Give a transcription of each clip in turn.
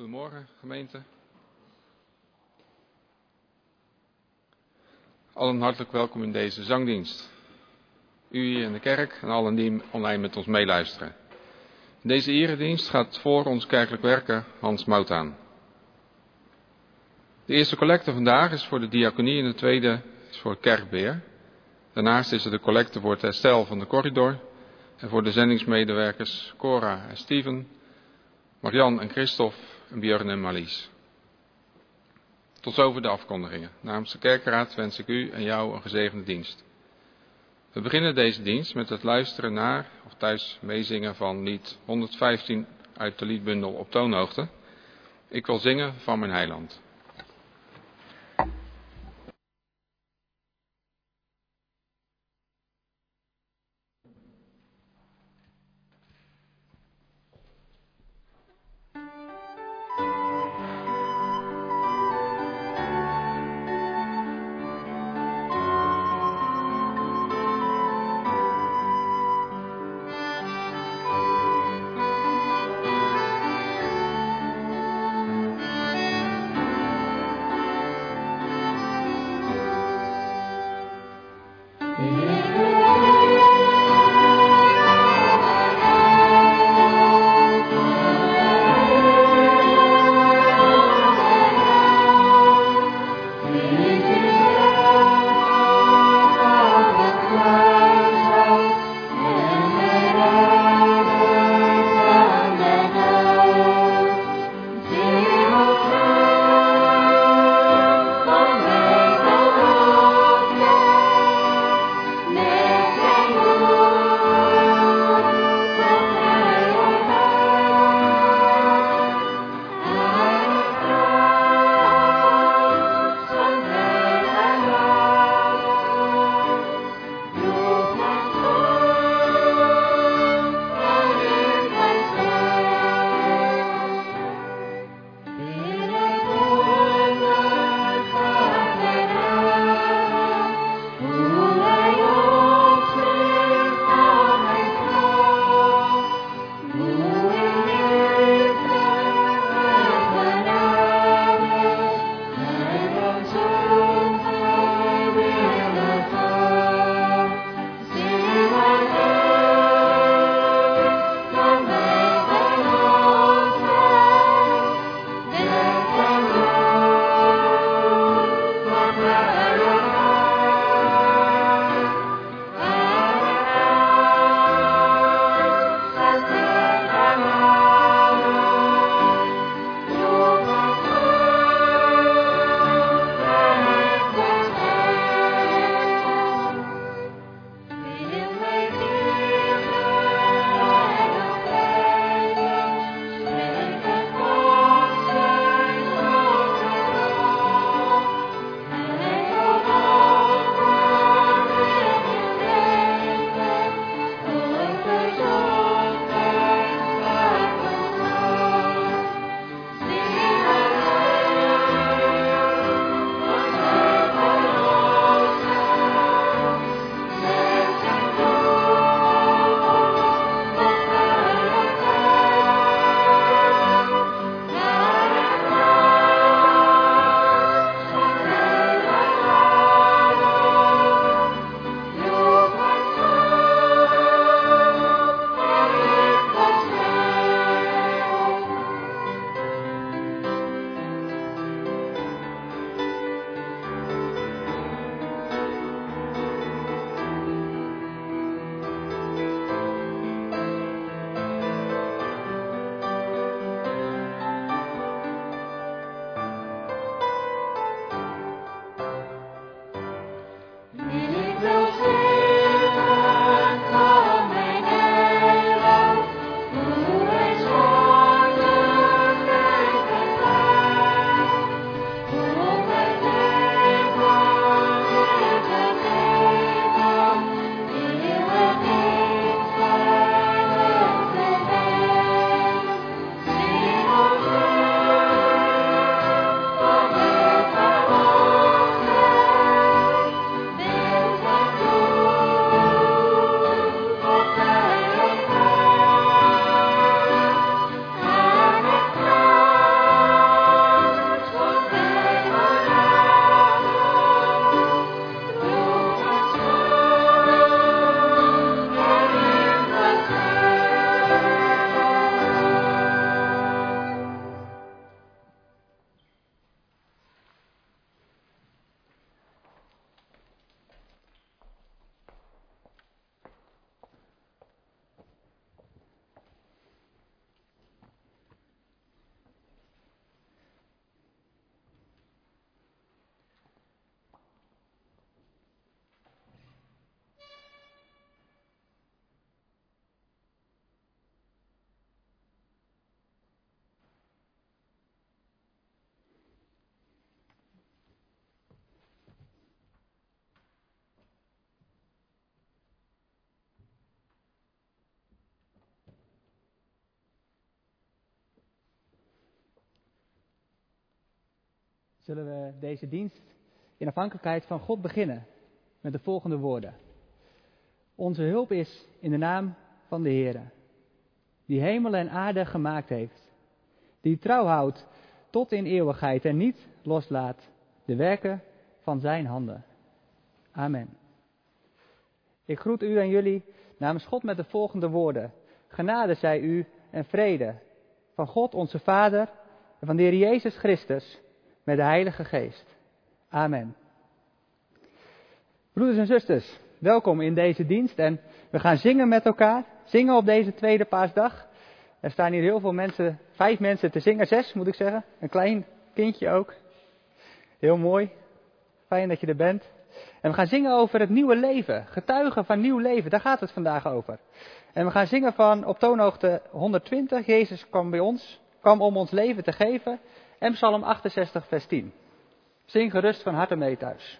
Goedemorgen, gemeente. Allen hartelijk welkom in deze zangdienst. U hier in de kerk en allen die online met ons meeluisteren. In deze eredienst gaat voor ons kerkelijk werken Hans Mout aan. De eerste collecte vandaag is voor de diaconie en de tweede is voor het kerkbeheer. Daarnaast is er de collecte voor het herstel van de corridor en voor de zendingsmedewerkers Cora en Steven, Marian en Christophe en Björn en Marlies. Tot zover de afkondigingen. Namens de kerkraad wens ik u en jou een gezegende dienst. We beginnen deze dienst met het luisteren naar of thuis meezingen van lied 115 uit de liedbundel Op toonhoogte. Ik wil zingen van mijn heiland. zullen we deze dienst in afhankelijkheid van God beginnen met de volgende woorden. Onze hulp is in de naam van de Heere, die hemel en aarde gemaakt heeft, die trouw houdt tot in eeuwigheid en niet loslaat de werken van zijn handen. Amen. Ik groet u en jullie namens God met de volgende woorden. Genade zij u en vrede van God onze Vader en van de Heer Jezus Christus met de Heilige Geest. Amen. Broeders en zusters, welkom in deze dienst en we gaan zingen met elkaar. Zingen op deze tweede paasdag. Er staan hier heel veel mensen, 5 mensen te zingen, 6 moet ik zeggen. Een klein kindje ook. Heel mooi. Fijn dat je er bent. En we gaan zingen over het nieuwe leven. Getuigen van nieuw leven, daar gaat het vandaag over. En we gaan zingen van op toonhoogte 120. Jezus kwam om ons leven te geven. En Psalm 68 vers 10. Zing gerust van harte mee thuis.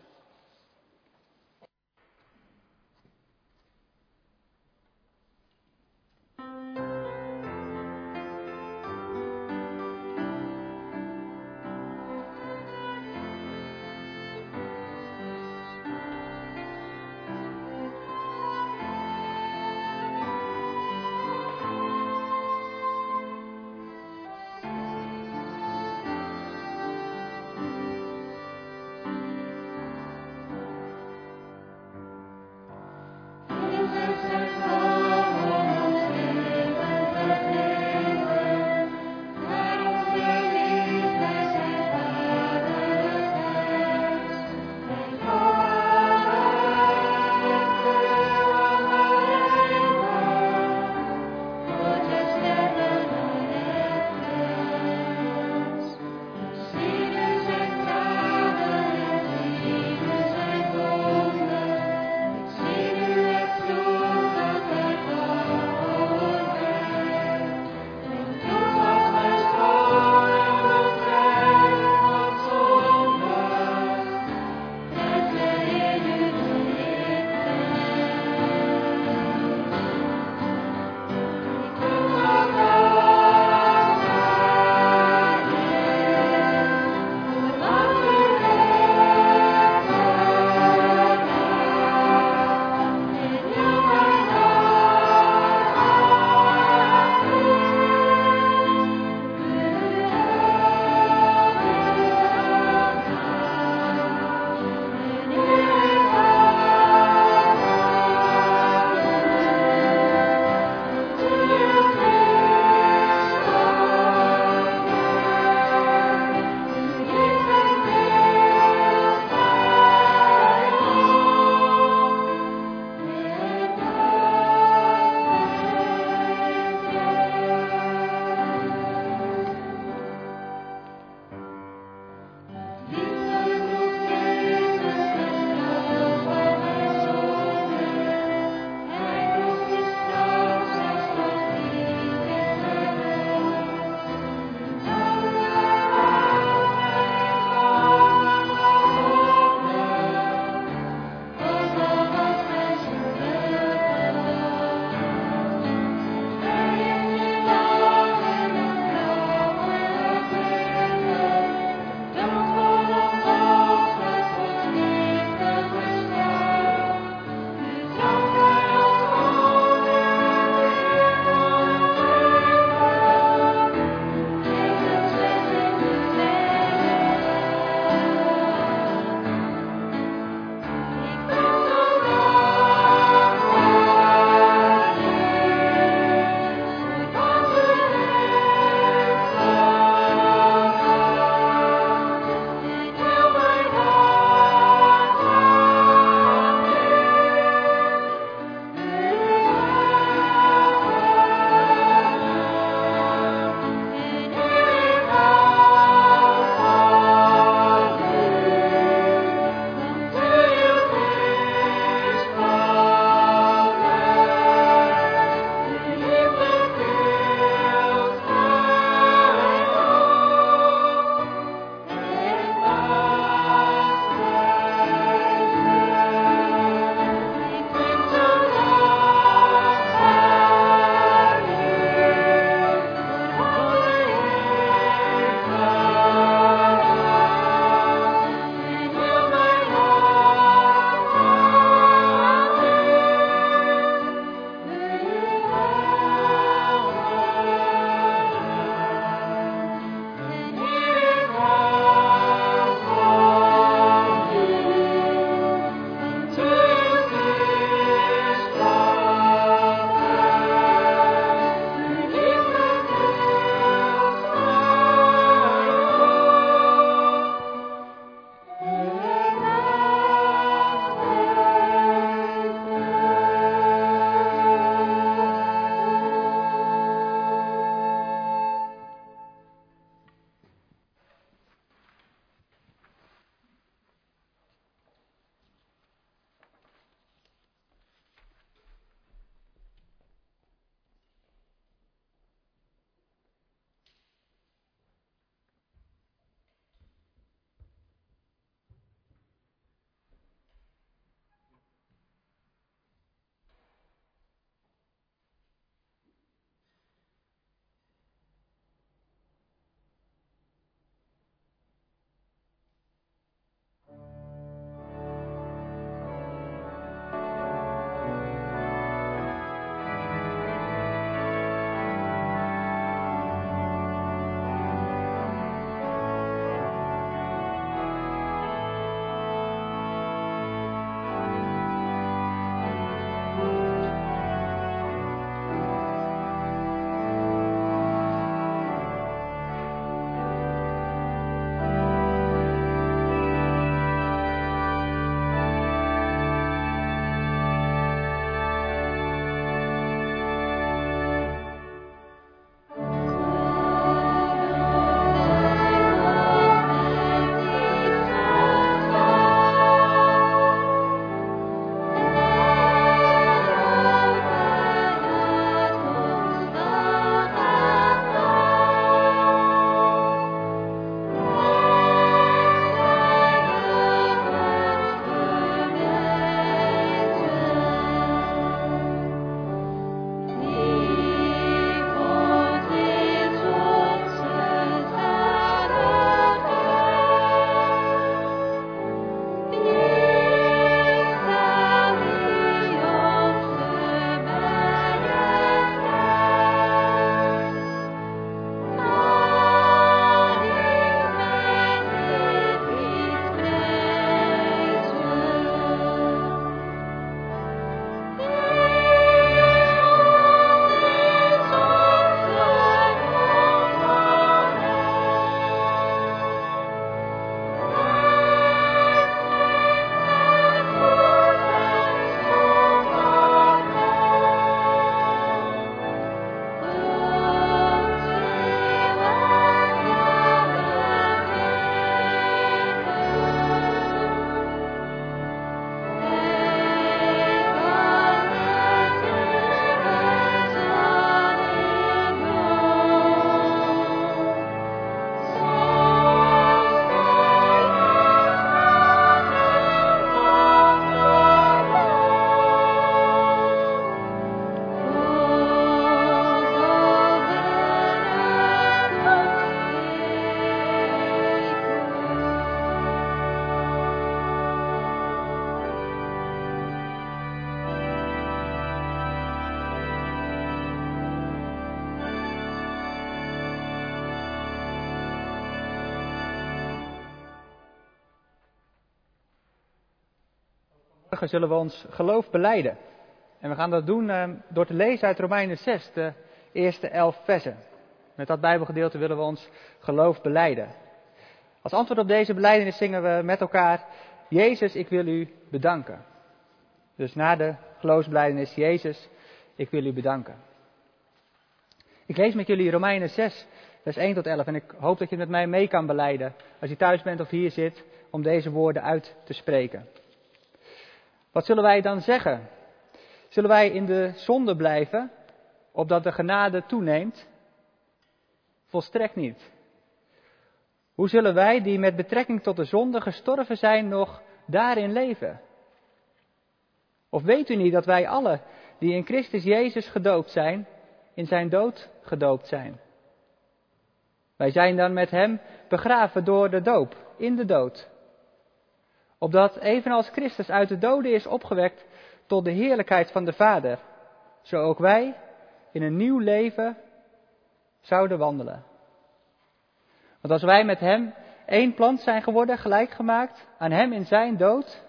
Morgen zullen we ons geloof belijden. En we gaan dat doen door te lezen uit Romeinen 6, de eerste 11 versen. Met dat Bijbelgedeelte willen we ons geloof belijden. Als antwoord op deze belijdenis zingen we met elkaar: Jezus, ik wil u bedanken. Dus na de geloofsbelijdenis: Jezus, ik wil u bedanken. Ik lees met jullie Romeinen 6, vers 1 tot 11. En ik hoop dat je het met mij mee kan belijden, als je thuis bent of hier zit, om deze woorden uit te spreken. Wat zullen wij dan zeggen? Zullen wij in de zonde blijven, opdat de genade toeneemt? Volstrekt niet. Hoe zullen wij, die met betrekking tot de zonde gestorven zijn, nog daarin leven? Of weet u niet dat wij allen, die in Christus Jezus gedoopt zijn, in zijn dood gedoopt zijn? Wij zijn dan met hem begraven door de doop, in de dood. Opdat evenals Christus uit de doden is opgewekt tot de heerlijkheid van de Vader, zo ook wij in een nieuw leven zouden wandelen. Want als wij met hem één plant zijn geworden, gelijk gemaakt aan hem in zijn dood,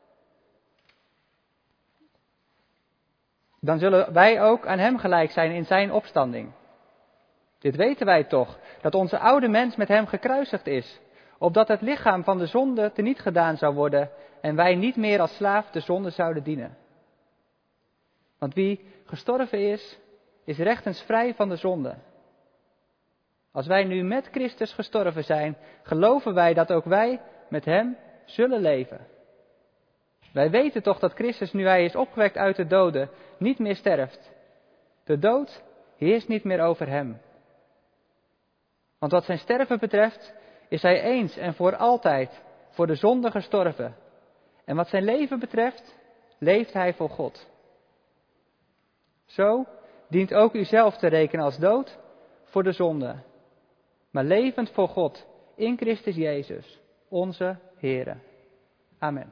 dan zullen wij ook aan hem gelijk zijn in zijn opstanding. Dit weten wij toch, dat onze oude mens met hem gekruisigd is, opdat het lichaam van de zonde teniet gedaan zou worden en wij niet meer als slaaf de zonde zouden dienen. Want wie gestorven is, is rechtens vrij van de zonde. Als wij nu met Christus gestorven zijn, geloven wij dat ook wij met hem zullen leven. Wij weten toch dat Christus, nu hij is opgewekt uit de doden, niet meer sterft. De dood heerst niet meer over hem. Want wat zijn sterven betreft, is hij eens en voor altijd voor de zonde gestorven. En wat zijn leven betreft, leeft hij voor God. Zo dient ook u zelf te rekenen als dood voor de zonde, maar levend voor God in Christus Jezus, onze Heere. Amen.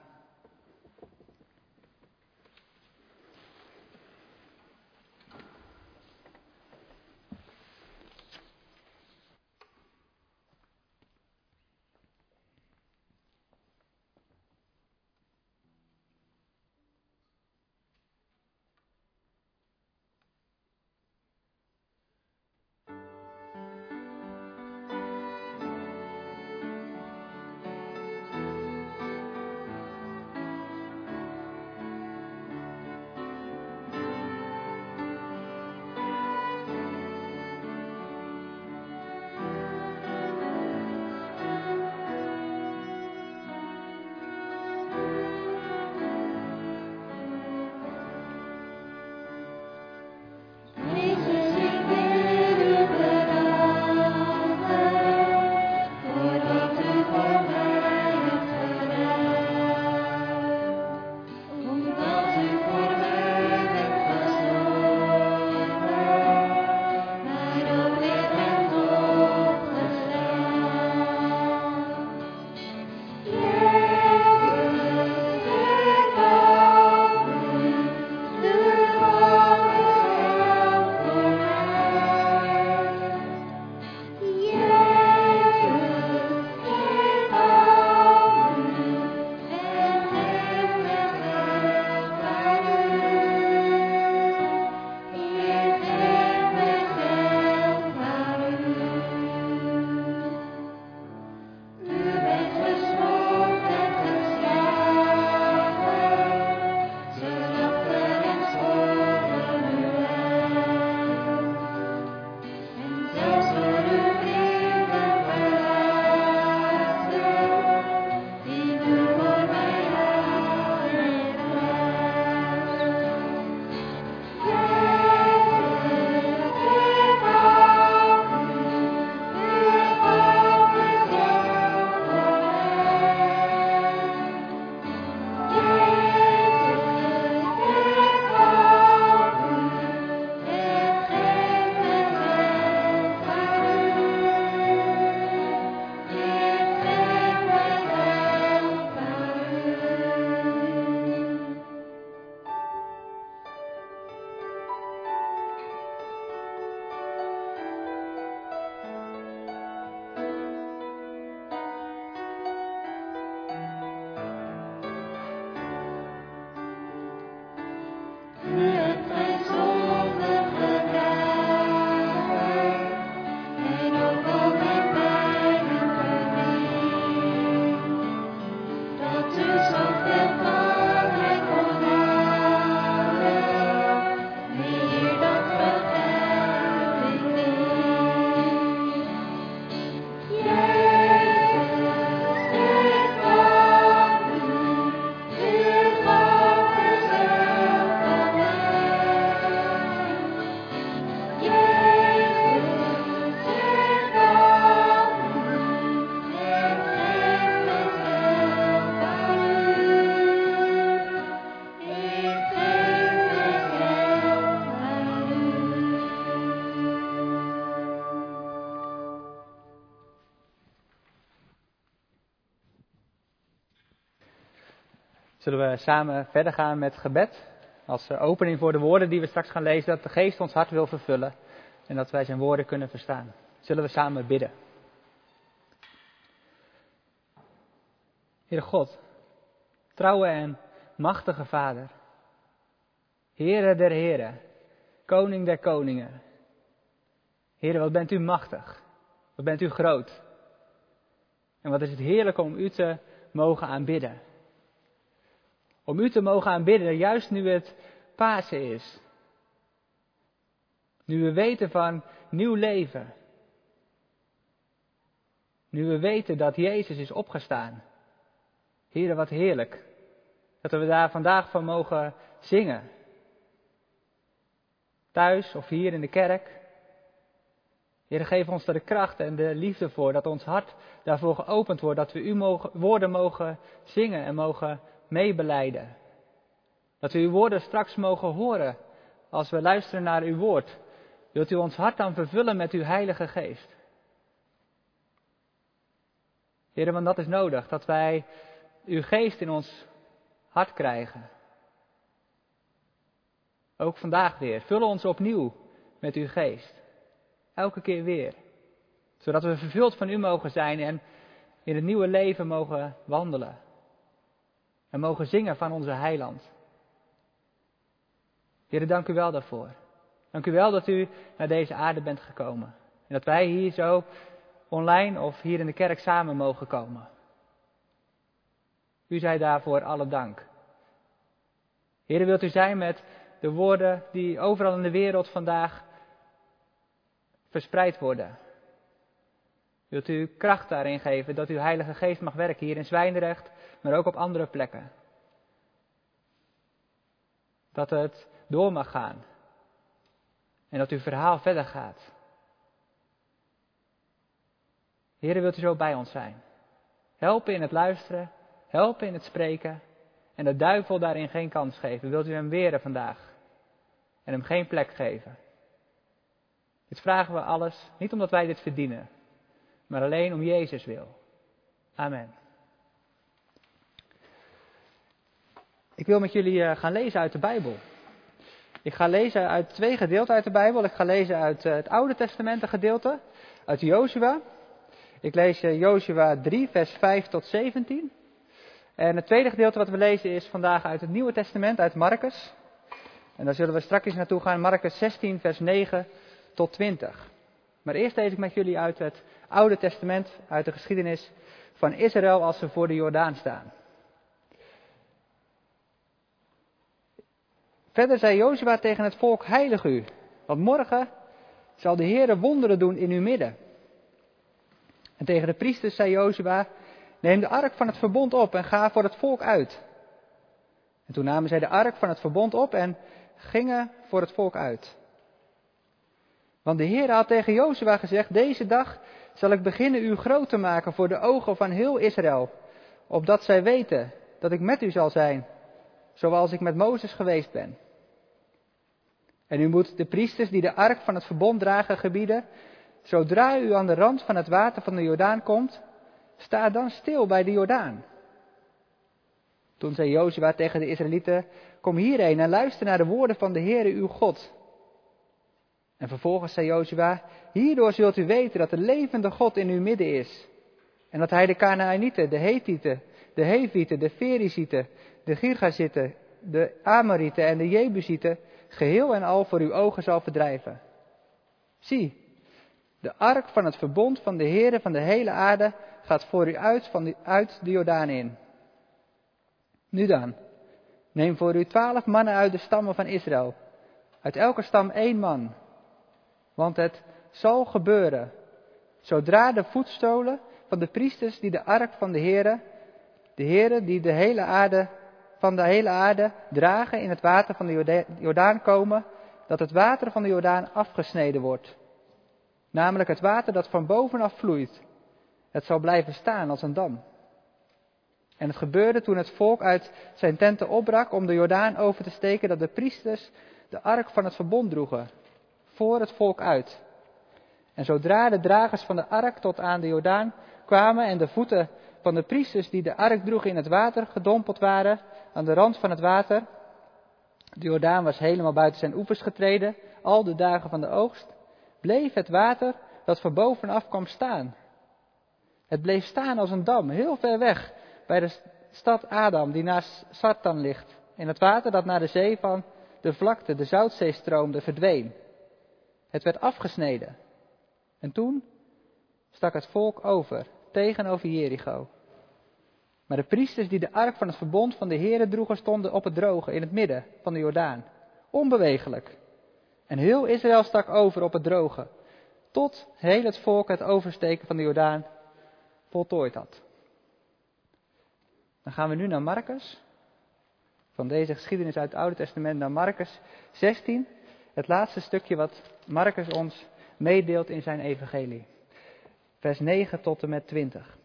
Zullen we samen verder gaan met gebed? Als opening voor de woorden die we straks gaan lezen, dat de Geest ons hart wil vervullen en dat wij zijn woorden kunnen verstaan. Zullen we samen bidden? Heere God, trouwe en machtige Vader, Heere der Heren, Koning der Koningen. Heere, wat bent u machtig, wat bent u groot. En wat is het heerlijk om u te mogen aanbidden. Om u te mogen aanbidden, juist nu het Pasen is. Nu we weten van nieuw leven. Nu we weten dat Jezus is opgestaan. Heere, wat heerlijk. Dat we daar vandaag van mogen zingen. Thuis of hier in de kerk. Heere, geef ons daar de kracht en de liefde voor. Dat ons hart daarvoor geopend wordt. Dat we uw woorden mogen zingen en mogen meebelijden. Dat we uw woorden straks mogen horen als we luisteren naar uw woord. Wilt u ons hart dan vervullen met uw Heilige Geest? Heere, want dat is nodig. Dat wij uw geest in ons hart krijgen. Ook vandaag weer. Vul ons opnieuw met uw geest. Elke keer weer. Zodat we vervuld van u mogen zijn en in het nieuwe leven mogen wandelen. En mogen zingen van onze Heiland. Heere, dank u wel daarvoor. Dank u wel dat u naar deze aarde bent gekomen. En dat wij hier zo online of hier in de kerk samen mogen komen. U zij daarvoor alle dank. Heere, wilt u zijn met de woorden die overal in de wereld vandaag verspreid worden. Wilt u kracht daarin geven dat uw Heilige Geest mag werken hier in Zwijndrecht, maar ook op andere plekken. Dat het door mag gaan. En dat uw verhaal verder gaat. Heere, wilt u zo bij ons zijn. Helpen in het luisteren, helpen in het spreken. En de duivel daarin geen kans geven. Wilt u hem weren vandaag. En hem geen plek geven. Dit vragen we alles, niet omdat wij dit verdienen. Maar alleen om Jezus wil. Amen. Ik wil met jullie gaan lezen uit de Bijbel. Ik ga lezen uit 2 gedeelten uit de Bijbel. Ik ga lezen uit het Oude Testament een gedeelte. Uit Jozua. Ik lees Jozua 3 vers 5 tot 17. En het tweede gedeelte wat we lezen is vandaag uit het Nieuwe Testament, uit Marcus. En daar zullen we straks naartoe gaan. Marcus 16 vers 9 tot 20. Maar eerst lees ik met jullie uit het Oude Testament, uit de geschiedenis van Israël als ze voor de Jordaan staan. Verder zei Jozua tegen het volk, heilig u, want morgen zal de Heere wonderen doen in uw midden. En tegen de priesters zei Jozua, neem de ark van het verbond op en ga voor het volk uit. En toen namen zij de ark van het verbond op en gingen voor het volk uit. Want de Heere had tegen Jozua gezegd, deze dag zal ik beginnen u groot te maken voor de ogen van heel Israël, opdat zij weten dat ik met u zal zijn, zoals ik met Mozes geweest ben. En u moet de priesters die de ark van het verbond dragen gebieden, zodra u aan de rand van het water van de Jordaan komt, sta dan stil bij de Jordaan. Toen zei Jozua tegen de Israëlieten, kom hierheen en luister naar de woorden van de Heere uw God. En vervolgens zei Jozua, hierdoor zult u weten dat de levende God in uw midden is. En dat hij de Kanaanieten, de Hethieten, de Hevieten, de Ferizieten, de Girgazieten, de Amorieten en de Jebusieten geheel en al voor uw ogen zal verdrijven. Zie, de ark van het verbond van de Heere van de hele aarde gaat voor u uit de Jordaan in. Nu dan, neem voor u 12 mannen uit de stammen van Israël, uit elke stam 1 man. Want het zal gebeuren, zodra de voetstolen van de priesters die de ark van de Heere die de hele aarde dragen in het water van de Jordaan komen, dat het water van de Jordaan afgesneden wordt. Namelijk het water dat van bovenaf vloeit. Het zal blijven staan als een dam. En het gebeurde toen het volk uit zijn tenten opbrak om de Jordaan over te steken, dat de priesters de ark van het verbond droegen, voor het volk uit. En zodra de dragers van de ark tot aan de Jordaan kwamen en de voeten van de priesters die de ark droegen in het water gedompeld waren, aan de rand van het water. De Jordaan was helemaal buiten zijn oevers getreden, al de dagen van de oogst, bleef het water dat van bovenaf kwam staan. Het bleef staan als een dam, heel ver weg, bij de stad Adam, die naast Sartan ligt. En het water dat naar de zee van de vlakte, de Zoutzee stroomde, verdween. Het werd afgesneden. En toen stak het volk over, tegenover Jericho. Maar de priesters die de ark van het verbond van de Heere droegen, stonden op het droge, in het midden van de Jordaan. Onbewegelijk. En heel Israël stak over op het droge, tot heel het volk het oversteken van de Jordaan voltooid had. Dan gaan we nu naar Marcus. Van deze geschiedenis uit het Oude Testament naar Marcus 16. Het laatste stukje wat Marcus ons meedeelt in zijn evangelie. Vers 9 tot en met 20.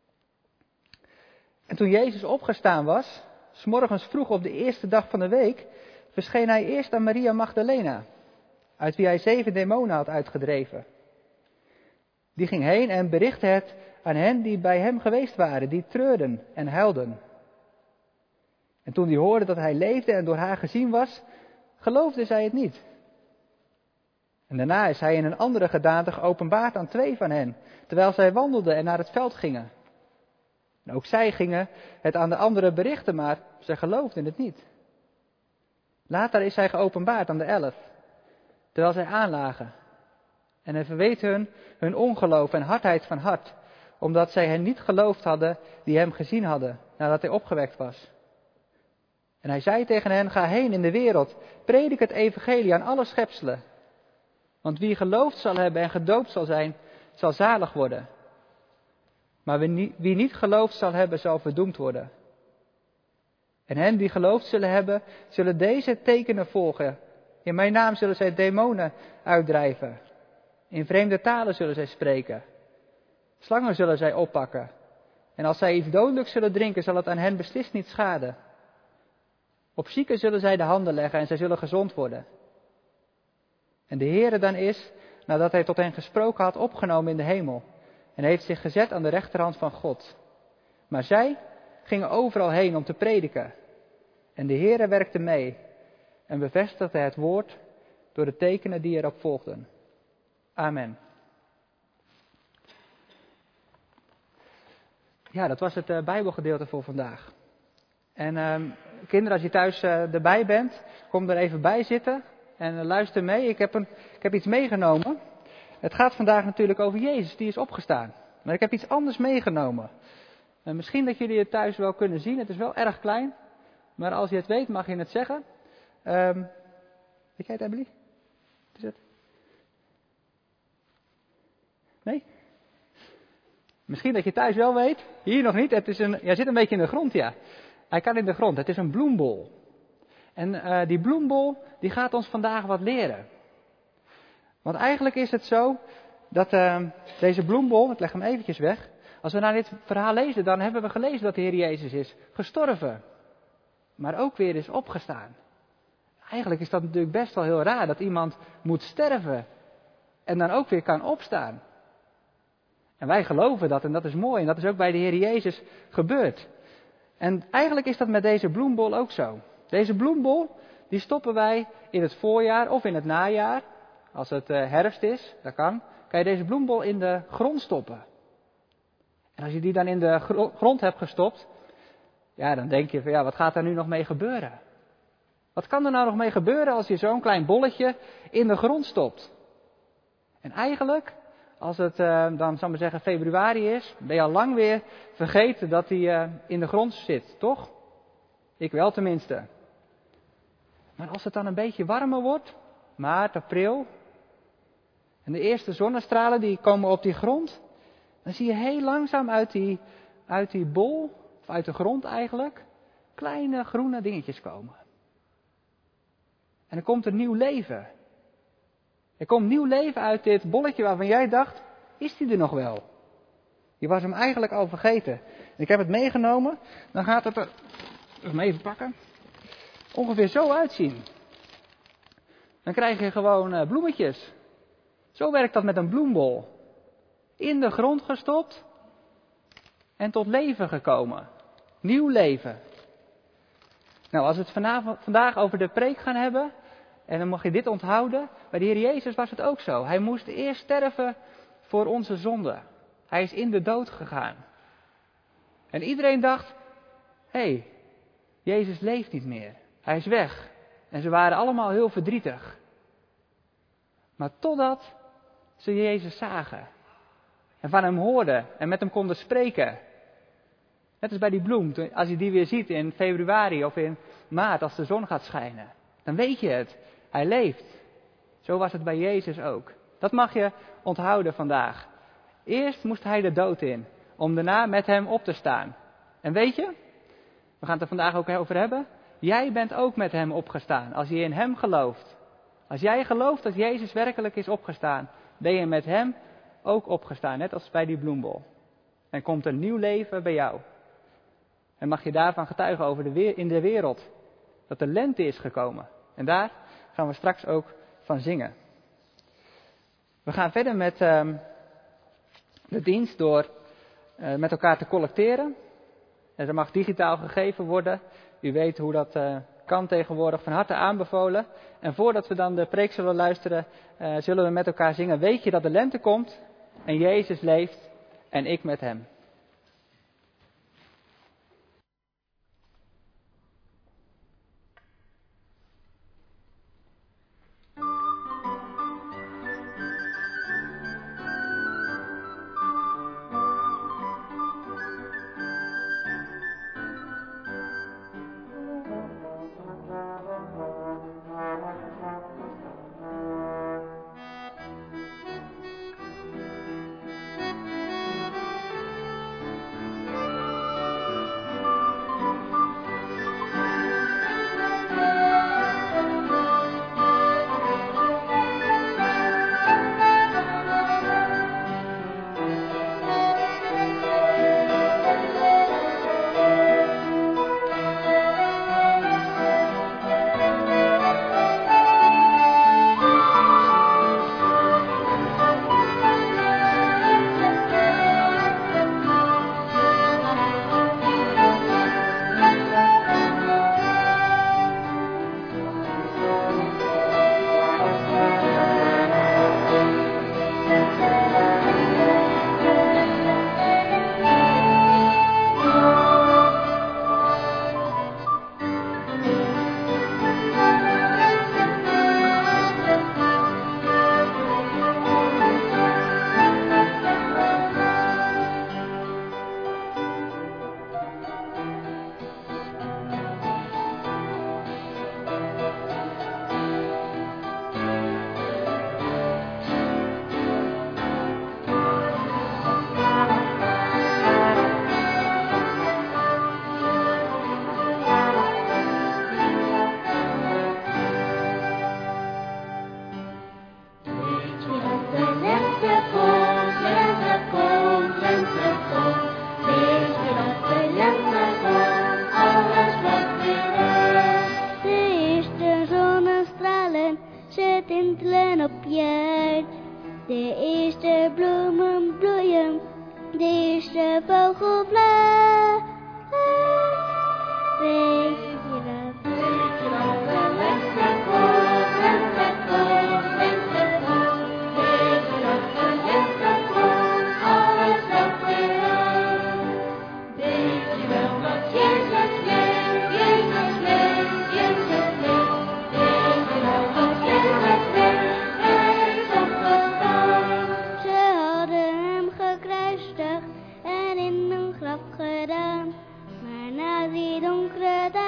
En toen Jezus opgestaan was, 's morgens vroeg op de eerste dag van de week, verscheen hij eerst aan Maria Magdalena, uit wie hij 7 demonen had uitgedreven. Die ging heen en berichtte het aan hen die bij hem geweest waren, die treurden en huilden. En toen die hoorden dat hij leefde en door haar gezien was, geloofden zij het niet. En daarna is hij in een andere gedaante geopenbaard aan 2 van hen, terwijl zij wandelden en naar het veld gingen. En ook zij gingen het aan de anderen berichten, maar zij geloofden het niet. Later is hij geopenbaard aan de 11, terwijl zij aanlagen. En hij verweet hun ongeloof en hardheid van hart, omdat zij hen niet geloofd hadden die hem gezien hadden, nadat hij opgewekt was. En hij zei tegen hen, ga heen in de wereld, predik het evangelie aan alle schepselen. Want wie geloofd zal hebben en gedoopt zal zijn, zal zalig worden. Maar wie niet geloofd zal hebben, zal verdoemd worden. En hen die geloofd zullen hebben, zullen deze tekenen volgen. In mijn naam zullen zij demonen uitdrijven. In vreemde talen zullen zij spreken. Slangen zullen zij oppakken. En als zij iets dodelijks zullen drinken, zal het aan hen beslist niet schaden. Op zieken zullen zij de handen leggen en zij zullen gezond worden. En de Heere dan is, nadat hij tot hen gesproken had, opgenomen in de hemel. En heeft zich gezet aan de rechterhand van God. Maar zij gingen overal heen om te prediken. En de Heere werkte mee. En bevestigde het woord door de tekenen die erop volgden. Amen. Ja, dat was het Bijbelgedeelte voor vandaag. En kinderen, als je thuis erbij bent, kom er even bij zitten en luister mee. Ik heb iets meegenomen. Het gaat vandaag natuurlijk over Jezus, die is opgestaan. Maar ik heb iets anders meegenomen. Misschien dat jullie het thuis wel kunnen zien. Het is wel erg klein. Maar als je het weet, mag je het zeggen. Weet jij het, Emily? Wat is het? Nee? Misschien dat je thuis wel weet. Hier nog niet. Hij zit een beetje in de grond, ja. Hij kan in de grond. Het is een bloembol. En die bloembol, die gaat ons vandaag wat leren. Want eigenlijk is het zo dat deze bloembol, ik leg hem eventjes weg. Als we naar dit verhaal lezen, dan hebben we gelezen dat de Heer Jezus is gestorven. Maar ook weer is opgestaan. Eigenlijk is dat natuurlijk best wel heel raar, dat iemand moet sterven en dan ook weer kan opstaan. En wij geloven dat en dat is mooi en dat is ook bij de Heer Jezus gebeurd. En eigenlijk is dat met deze bloembol ook zo. Deze bloembol, die stoppen wij in het voorjaar of in het najaar. Als het herfst is, dat kan je deze bloembol in de grond stoppen. En als je die dan in de grond hebt gestopt, ja, dan denk je van ja, wat gaat er nu nog mee gebeuren? Wat kan er nou nog mee gebeuren als je zo'n klein bolletje in de grond stopt? En eigenlijk, als het dan, zal ik maar zeggen, februari is, ben je al lang weer vergeten dat hij in de grond zit, toch? Ik wel tenminste. Maar als het dan een beetje warmer wordt, maart, april, en de eerste zonnestralen die komen op die grond, dan zie je heel langzaam uit die bol, of uit de grond eigenlijk, kleine groene dingetjes komen. En er komt een nieuw leven. Er komt nieuw leven uit dit bolletje waarvan jij dacht, is die er nog wel? Je was hem eigenlijk al vergeten. En ik heb het meegenomen, dan gaat het er, hem even pakken, ongeveer zo uitzien. Dan krijg je gewoon bloemetjes. Zo werkt dat met een bloembol. In de grond gestopt. en tot leven gekomen. Nieuw leven. Nou, als we het vandaag over de preek gaan hebben, en dan mag je dit onthouden, bij de Heer Jezus was het ook zo. Hij moest eerst sterven voor onze zonde. Hij is in de dood gegaan. En iedereen dacht, hé, Jezus leeft niet meer. Hij is weg. En ze waren allemaal heel verdrietig. Maar totdat ze Jezus zagen. En van hem hoorden en met hem konden spreken. Net als bij die bloem, als je die weer ziet in februari of in maart als de zon gaat schijnen. Dan weet je het, hij leeft. Zo was het bij Jezus ook. Dat mag je onthouden vandaag. Eerst moest hij de dood in, om daarna met hem op te staan. En weet je, we gaan het er vandaag ook over hebben. Jij bent ook met hem opgestaan, als je in hem gelooft. Als jij gelooft dat Jezus werkelijk is opgestaan, ben je met hem ook opgestaan, net als bij die bloembol. En komt een nieuw leven bij jou. En mag je daarvan getuigen in de wereld, dat de lente is gekomen. En daar gaan we straks ook van zingen. We gaan verder met de dienst door met elkaar te collecteren. En dat mag digitaal gegeven worden. U weet hoe dat kan tegenwoordig, van harte aanbevolen. En voordat we dan de preek zullen luisteren, zullen we met elkaar zingen. Weet je dat de lente komt en Jezus leeft en ik met hem. tintelen op je huid. De eerste bloemen bloeien, de eerste vogel fluit. Weet je dat? Weet je dat de lente komt, lente komt, lente komt. Weet je dat de lente komt, alles loopt weer uit. Weet je wel dat Jezus leeft, Jezus leeft, Jezus leeft. Weet je wel dat Jezus leeft, Hij is opgestaan. Ze hadden hem gekruisigd en in een graf gedaan. Maar na die donkere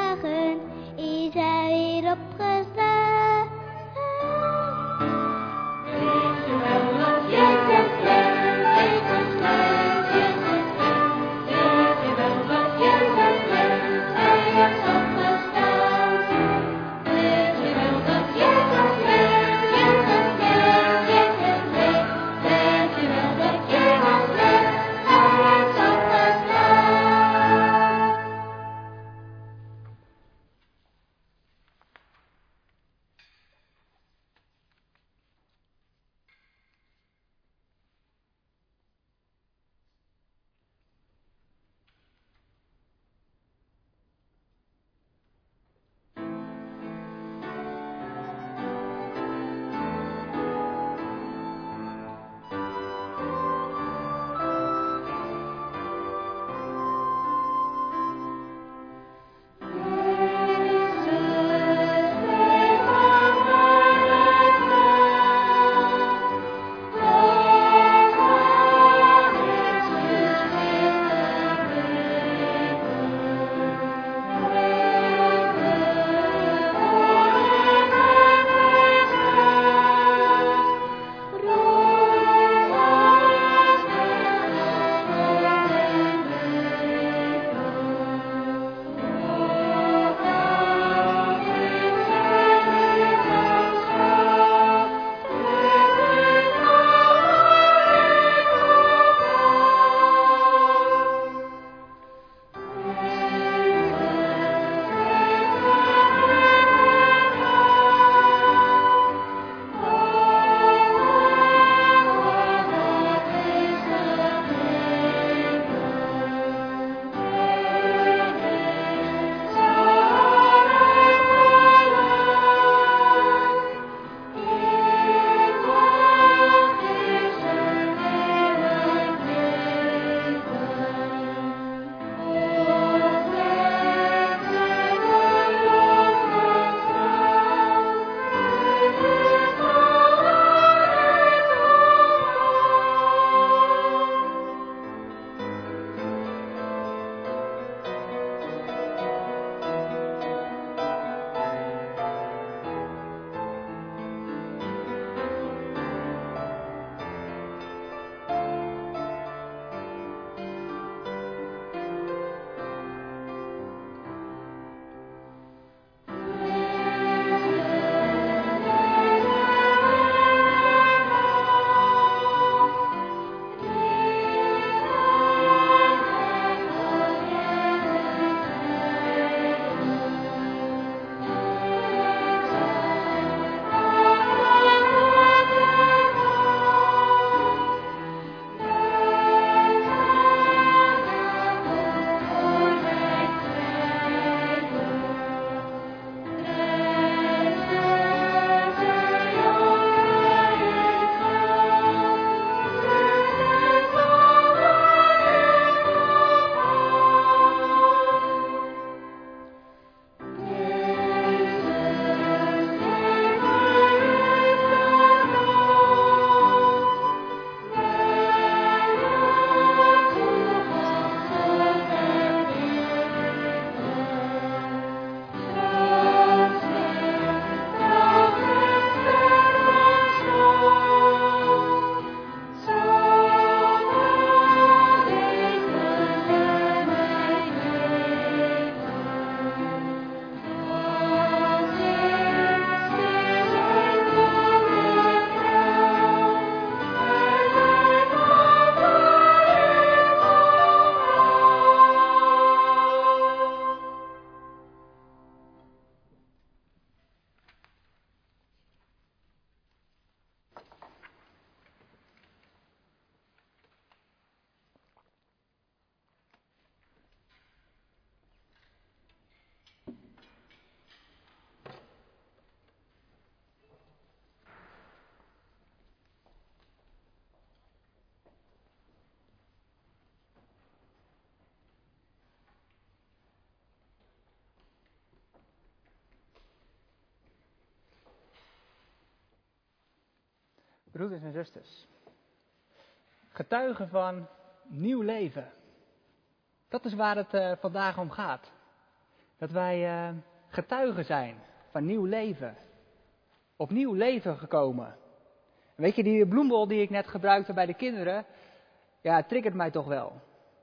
Broeders en zusters, getuigen van nieuw leven. Dat is waar het vandaag om gaat. Dat wij getuigen zijn van nieuw leven. Opnieuw leven gekomen. Weet je, die bloembol die ik net gebruikte bij de kinderen, ja, het triggert mij toch wel.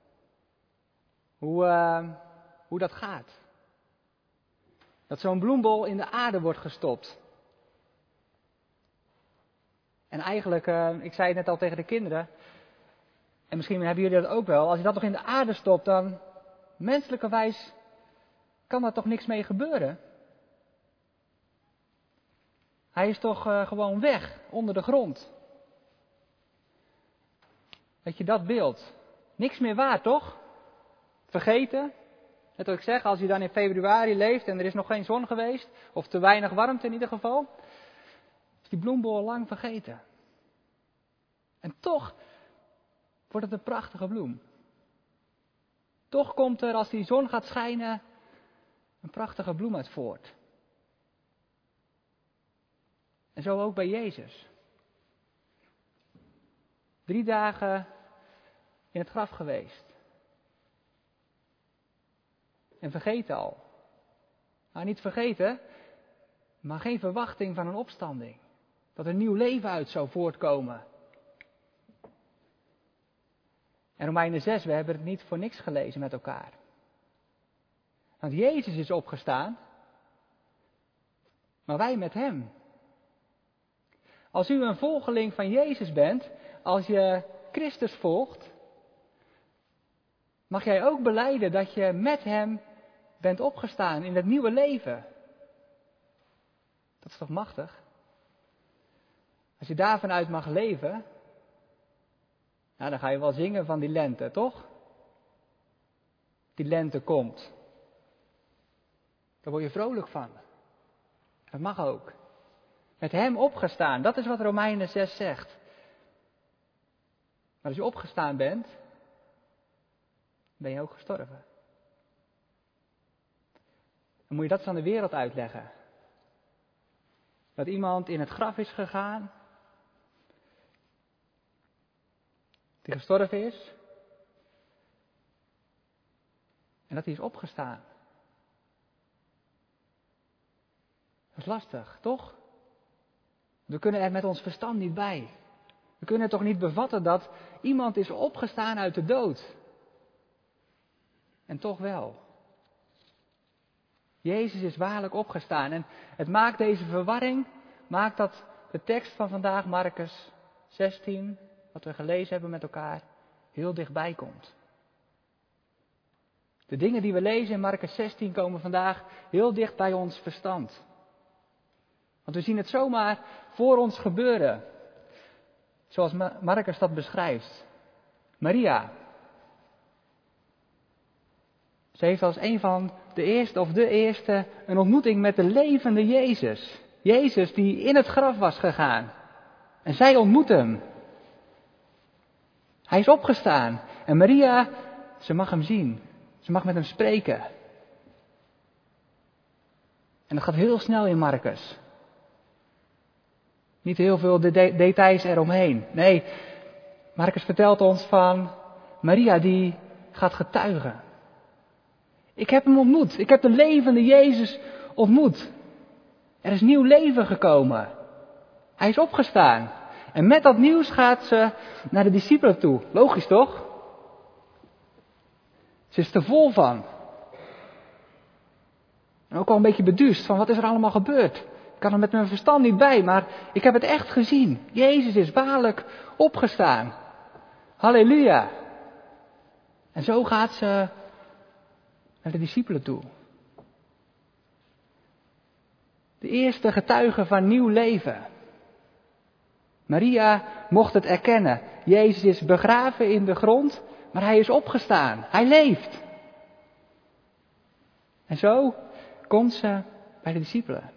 Hoe dat gaat. Dat zo'n bloembol in de aarde wordt gestopt. En eigenlijk, ik zei het net al tegen de kinderen, en misschien hebben jullie dat ook wel, als je dat nog in de aarde stopt, dan menselijkerwijs kan daar toch niks mee gebeuren. Hij is toch gewoon weg, onder de grond. Weet je, dat beeld. Niks meer waard, toch? Vergeten. Net wat ik zeg, als je dan in februari leeft en er is nog geen zon geweest, of te weinig warmte in ieder geval, is die bloembol lang vergeten. En toch wordt het een prachtige bloem. Toch komt er, als die zon gaat schijnen, een prachtige bloem uit voort. En zo ook bij Jezus. 3 dagen in het graf geweest. En vergeten al. Nou, niet vergeten, maar geen verwachting van een opstanding. Dat er nieuw leven uit zou voortkomen. En Romeinen 6, we hebben het niet voor niks gelezen met elkaar. Want Jezus is opgestaan, maar wij met hem. Als u een volgeling van Jezus bent, als je Christus volgt, mag jij ook belijden dat je met hem bent opgestaan in het nieuwe leven. Dat is toch machtig? Als je daarvan uit mag leven, nou, dan ga je wel zingen van die lente, toch? Die lente komt. Daar word je vrolijk van. Dat mag ook. Met hem opgestaan, dat is wat Romeinen 6 zegt. Maar als je opgestaan bent, ben je ook gestorven. Dan moet je dat eens aan de wereld uitleggen. Dat iemand in het graf is gegaan, die gestorven is, en dat hij is opgestaan. Dat is lastig, toch? We kunnen er met ons verstand niet bij. We kunnen toch niet bevatten dat iemand is opgestaan uit de dood. En toch wel. Jezus is waarlijk opgestaan. En het maakt deze verwarring, maakt dat de tekst van vandaag, Marcus 16, wat we gelezen hebben met elkaar, heel dichtbij komt. De dingen die we lezen in Marcus 16 komen vandaag heel dicht bij ons verstand. Want we zien het zomaar voor ons gebeuren. Zoals Marcus dat beschrijft. Maria. Ze heeft als een van de eerste een ontmoeting met de levende Jezus. Jezus die in het graf was gegaan. En zij ontmoet hem. Hij is opgestaan. En Maria, ze mag hem zien. Ze mag met hem spreken. En dat gaat heel snel in Marcus. Niet heel veel details eromheen. Nee, Marcus vertelt ons van Maria die gaat getuigen. Ik heb hem ontmoet. Ik heb de levende Jezus ontmoet. Er is nieuw leven gekomen. Hij is opgestaan. En met dat nieuws gaat ze naar de discipelen toe. Logisch toch? Ze is er vol van. En ook al een beetje beduust van wat is er allemaal gebeurd. Ik kan er met mijn verstand niet bij, maar ik heb het echt gezien. Jezus is waarlijk opgestaan. Halleluja. En zo gaat ze naar de discipelen toe. De eerste getuige van nieuw leven. Maria mocht het erkennen. Jezus is begraven in de grond, maar hij is opgestaan. Hij leeft. En zo komt ze bij de discipelen.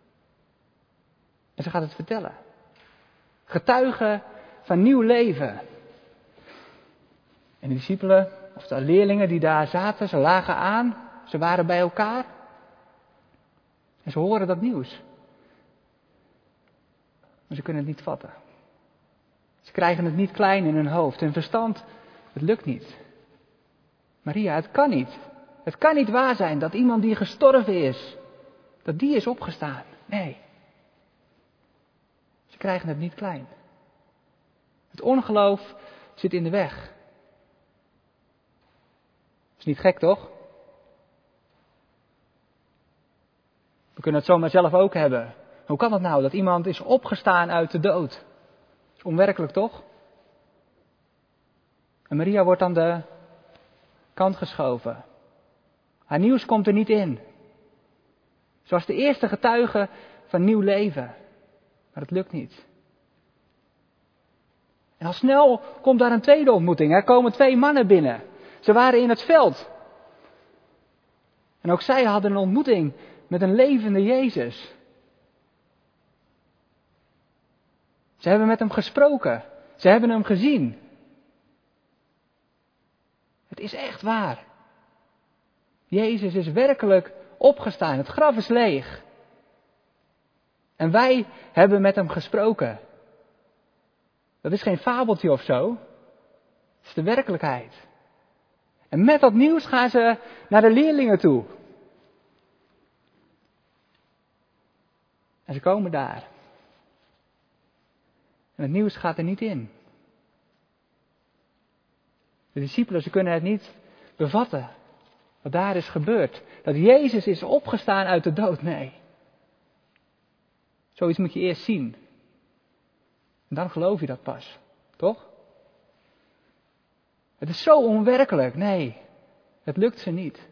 En ze gaat het vertellen. Getuigen van nieuw leven. En de discipelen, of de leerlingen die daar zaten, ze lagen aan. Ze waren bij elkaar. En ze horen dat nieuws. Maar ze kunnen het niet vatten. Ze krijgen het niet klein in hun hoofd. Hun verstand, het lukt niet. Maria, het kan niet. Het kan niet waar zijn dat iemand die gestorven is, dat die is opgestaan. Nee. Ze krijgen het niet klein. Het ongeloof zit in de weg. Is niet gek, toch? We kunnen het zomaar zelf ook hebben. Hoe kan het nou dat iemand is opgestaan uit de dood? Dat is onwerkelijk, toch? En Maria wordt aan de kant geschoven. Haar nieuws komt er niet in. Ze was de eerste getuige van nieuw leven. Maar het lukt niet. En al snel komt daar een tweede ontmoeting. Er komen 2 mannen binnen. Ze waren in het veld. En ook zij hadden een ontmoeting met een levende Jezus. Ze hebben met hem gesproken. Ze hebben hem gezien. Het is echt waar. Jezus is werkelijk opgestaan. Het graf is leeg. En wij hebben met hem gesproken. Dat is geen fabeltje of zo. Het is de werkelijkheid. En met dat nieuws gaan ze naar de leerlingen toe. En ze komen daar. En het nieuws gaat er niet in. De discipelen, ze kunnen het niet bevatten. Wat daar is gebeurd. Dat Jezus is opgestaan uit de dood. Nee. Zoiets moet je eerst zien. En dan geloof je dat pas. Toch? Het is zo onwerkelijk. Nee. Het lukt ze niet.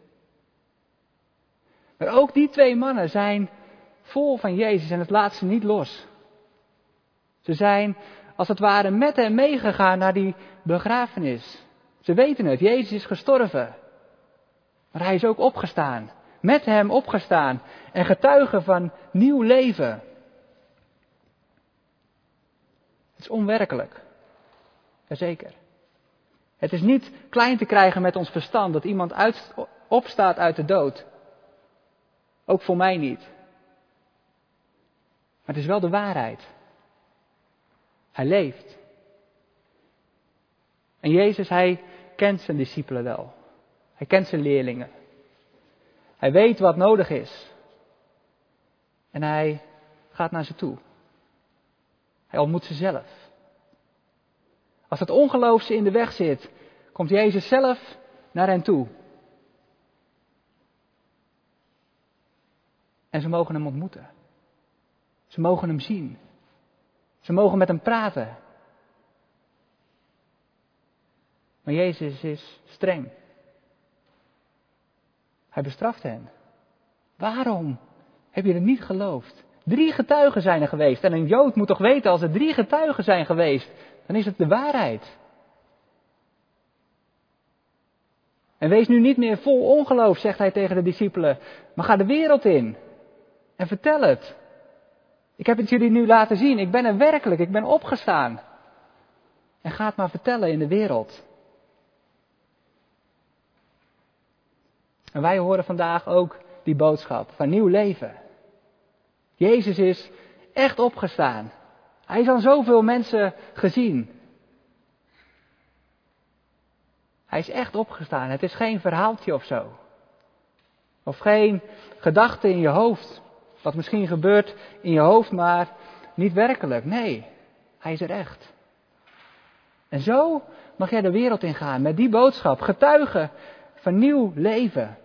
Maar ook die 2 mannen zijn vol van Jezus en het laat ze niet los. Ze zijn als het ware met hem meegegaan naar die begrafenis. Ze weten het, Jezus is gestorven. Maar hij is ook opgestaan. Met hem opgestaan. En getuigen van nieuw leven. Het is onwerkelijk. Jazeker. Het is niet klein te krijgen met ons verstand dat iemand opstaat uit de dood. Ook voor mij niet. Maar het is wel de waarheid. Hij leeft. En Jezus, hij kent zijn discipelen wel. Hij kent zijn leerlingen. Hij weet wat nodig is. En hij gaat naar ze toe. Hij ontmoet ze zelf. Als het ongeloof ze in de weg zit, komt Jezus zelf naar hen toe. En ze mogen hem ontmoeten. Ze mogen hem zien. Ze mogen met hem praten. Maar Jezus is streng. Hij bestraft hen. Waarom heb je het niet geloofd? 3 getuigen zijn er geweest. En een Jood moet toch weten, als er 3 getuigen zijn geweest, dan is het de waarheid. En wees nu niet meer vol ongeloof, zegt hij tegen de discipelen. Maar ga de wereld in. En vertel het. Ik heb het jullie nu laten zien. Ik ben er werkelijk. Ik ben opgestaan. En ga het maar vertellen in de wereld. En wij horen vandaag ook die boodschap van nieuw leven. Jezus is echt opgestaan. Hij is aan zoveel mensen gezien. Hij is echt opgestaan. Het is geen verhaaltje of zo. Of geen gedachte in je hoofd. Wat misschien gebeurt in je hoofd, maar niet werkelijk. Nee, hij is er echt. En zo mag jij de wereld ingaan met die boodschap. Getuigen van nieuw leven.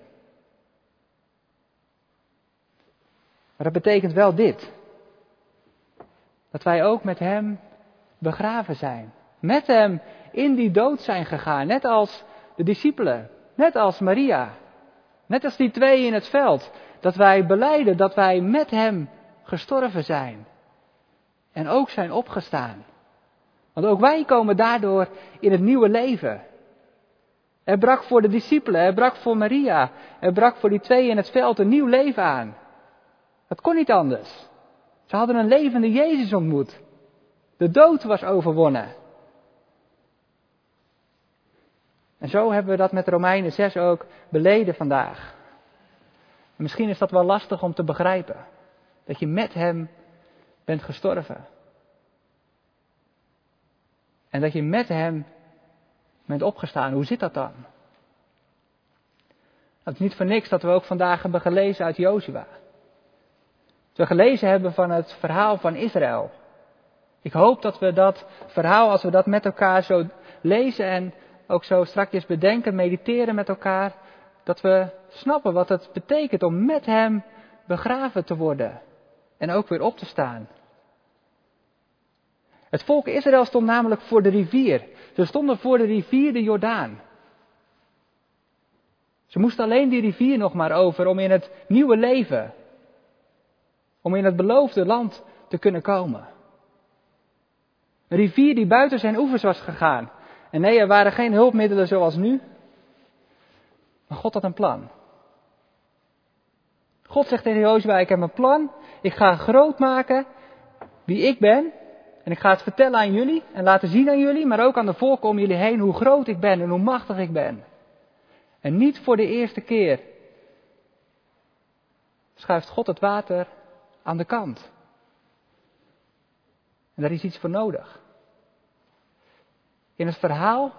Maar dat betekent wel dit. Dat wij ook met hem begraven zijn. Met hem in die dood zijn gegaan. Net als de discipelen. Net als Maria. Net als die 2 in het veld. Dat wij belijden dat wij met hem gestorven zijn. En ook zijn opgestaan. Want ook wij komen daardoor in het nieuwe leven. Er brak voor de discipelen, er brak voor Maria, er brak voor die 2 in het veld een nieuw leven aan. Dat kon niet anders. Ze hadden een levende Jezus ontmoet. De dood was overwonnen. En zo hebben we dat met Romeinen 6 ook beleden vandaag. En misschien is dat wel lastig om te begrijpen. Dat je met hem bent gestorven. En dat je met hem bent opgestaan. Hoe zit dat dan? Het is niet voor niks dat we ook vandaag hebben gelezen uit Jozua. Dat we gelezen hebben van het verhaal van Israël. Ik hoop dat we dat verhaal, als we dat met elkaar zo lezen en ook zo strakjes bedenken, mediteren met elkaar, dat we snappen wat het betekent om met hem begraven te worden en ook weer op te staan. Het volk Israël stond namelijk voor de rivier. Ze stonden voor de rivier de Jordaan. Ze moesten alleen die rivier nog maar over om in het nieuwe leven, om in het beloofde land te kunnen komen. Een rivier die buiten zijn oevers was gegaan. En nee, er waren geen hulpmiddelen zoals nu. Maar God had een plan. God zegt tegen Jozua, ik heb een plan. Ik ga groot maken wie ik ben. En ik ga het vertellen aan jullie en laten zien aan jullie, maar ook aan de volken om jullie heen hoe groot ik ben en hoe machtig ik ben. En niet voor de eerste keer schuift God het water aan de kant. En daar is iets voor nodig. In het verhaal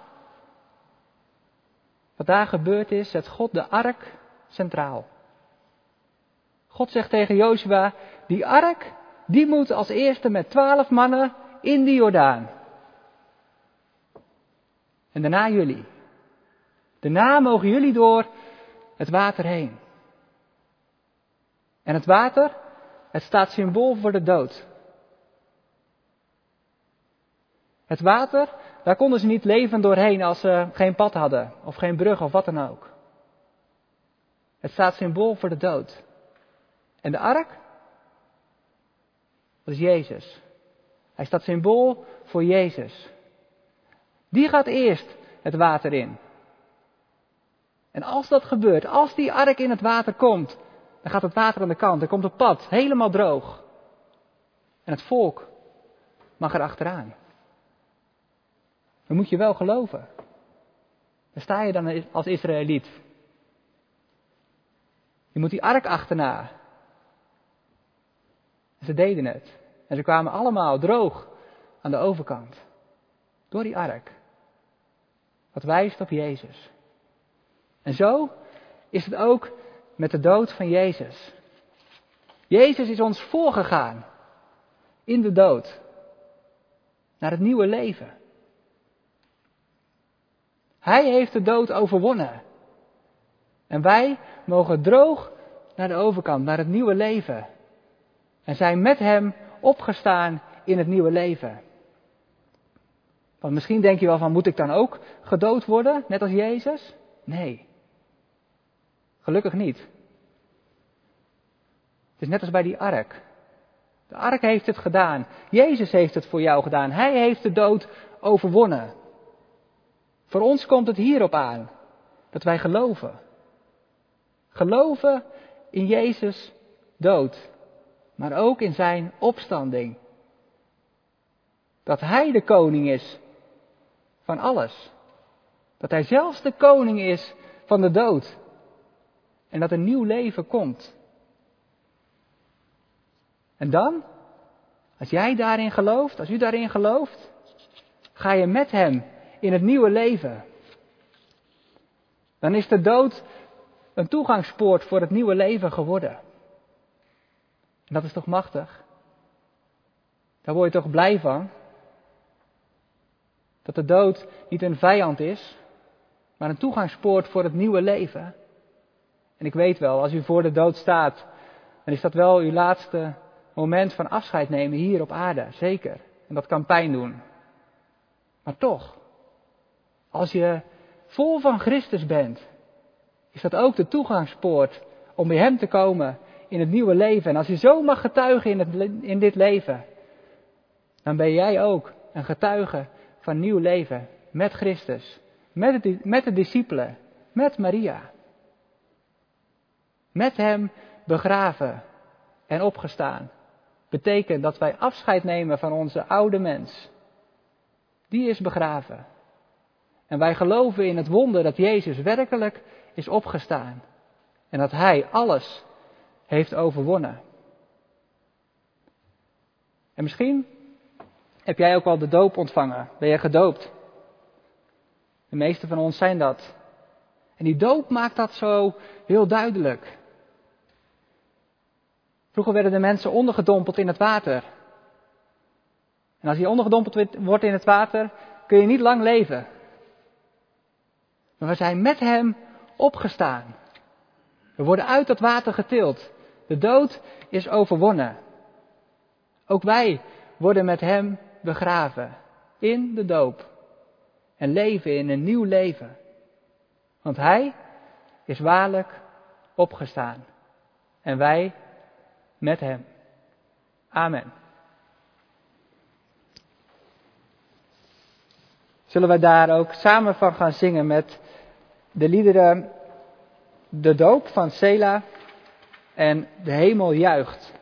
wat daar gebeurd is, zet God de ark centraal. God zegt tegen Jozua, die ark, die moet als eerste met 12 mannen in de Jordaan. En daarna jullie. Daarna mogen jullie door het water heen. En het water, het staat symbool voor de dood. Het water, daar konden ze niet leven doorheen als ze geen pad hadden. Of geen brug of wat dan ook. Het staat symbool voor de dood. En de ark, dat is Jezus. Hij staat symbool voor Jezus. Die gaat eerst het water in. En als dat gebeurt, als die ark in het water komt, dan gaat het water aan de kant. Dan komt het pad helemaal droog. En het volk mag er achteraan. Dan moet je wel geloven. Dan sta je dan als Israëliet. Je moet die ark achterna. En ze deden het. En ze kwamen allemaal droog aan de overkant. Door die ark. Wat wijst op Jezus. En zo is het ook met de dood van Jezus. Jezus is ons voorgegaan. In de dood. Naar het nieuwe leven. Hij heeft de dood overwonnen. En wij mogen droog naar de overkant, naar het nieuwe leven. En zijn met hem opgestaan in het nieuwe leven. Want misschien denk je wel van, moet ik dan ook gedood worden, net als Jezus? Nee. Gelukkig niet. Het is net als bij die ark. De ark heeft het gedaan. Jezus heeft het voor jou gedaan. Hij heeft de dood overwonnen. Voor ons komt het hierop aan. Dat wij geloven. Geloven in Jezus' dood. Maar ook in zijn opstanding. Dat hij de koning is van alles. Dat hij zelfs de koning is van de dood. En dat een nieuw leven komt. En dan, als jij daarin gelooft, als u daarin gelooft, ga je met hem in het nieuwe leven. Dan is de dood een toegangspoort voor het nieuwe leven geworden. En dat is toch machtig? Daar word je toch blij van? Dat de dood niet een vijand is, maar een toegangspoort voor het nieuwe leven. En ik weet wel, als u voor de dood staat, dan is dat wel uw laatste moment van afscheid nemen hier op aarde, zeker. En dat kan pijn doen. Maar toch, als je vol van Christus bent, is dat ook de toegangspoort om bij hem te komen in het nieuwe leven. En als je zo mag getuigen in dit leven, dan ben jij ook een getuige van nieuw leven met Christus, met de discipelen, met Maria. Met hem begraven en opgestaan. Betekent dat wij afscheid nemen van onze oude mens. Die is begraven. En wij geloven in het wonder dat Jezus werkelijk is opgestaan. En dat hij alles heeft overwonnen. En misschien Heb jij ook al de doop ontvangen? Ben je gedoopt? De meeste van ons zijn dat. En die doop maakt dat zo heel duidelijk. Vroeger werden de mensen ondergedompeld in het water. En als je ondergedompeld wordt in het water, kun je niet lang leven. Maar we zijn met hem opgestaan. We worden uit dat water getild. De dood is overwonnen. Ook wij worden met hem begraven. In de doop. En leven in een nieuw leven. Want hij is waarlijk opgestaan. En wij met hem. Amen. Zullen wij daar ook samen van gaan zingen met de liederen De Doop van Sela en De Hemel Juicht.